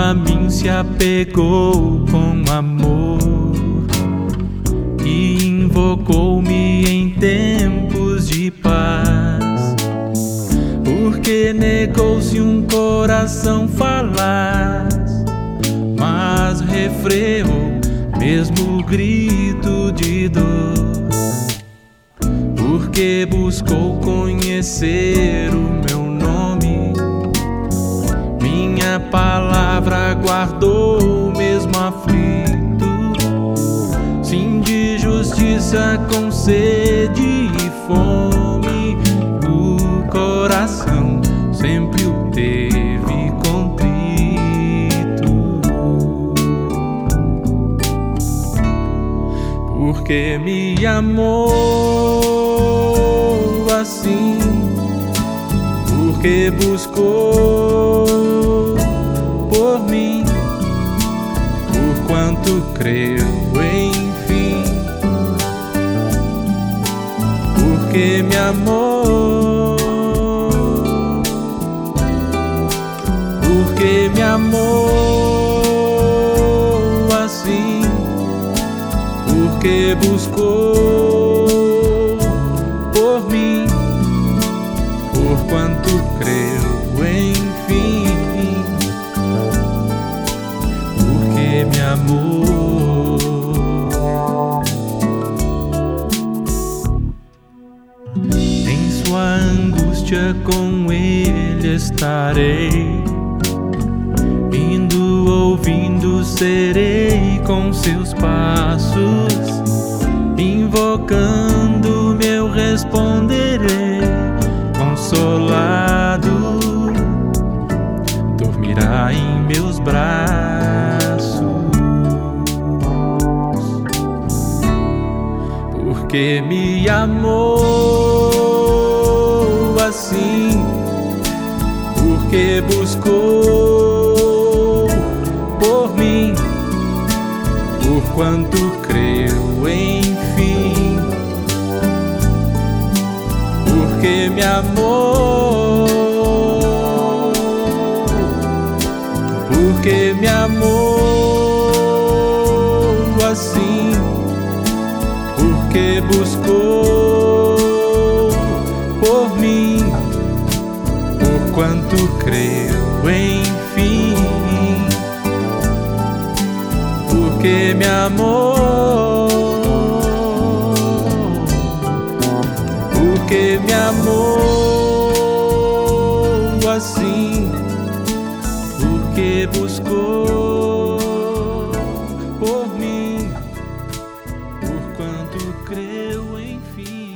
a mim se apegou com amor e invocou-me em tempos de paz, porque negou-se um coração falaz, mas refreou mesmo o grito de dor, porque buscou conhecer o meu nome. Minha palavra guardou mesmo aflito, sim, de justiça com sede e fome. O coração sempre o teve contrito, porque me amou assim, porque buscou por mim, por quanto creu, enfim, porque me amou, porque me amou assim, porque buscou por mim, por quanto creu, enfim, porque me amou. Em sua angústia com ele estarei, indo, ouvindo, serei com seus passos, invocando meu responderei. Consolado, dormirá em meus braços, porque me amou assim, porque buscou por mim, por quanto creu, enfim, porque me amou, porque me amou assim, porque buscou por mim, por quanto creu, enfim, porque me amou, porque me amou assim, porque buscou por mim, por quanto creu, enfim.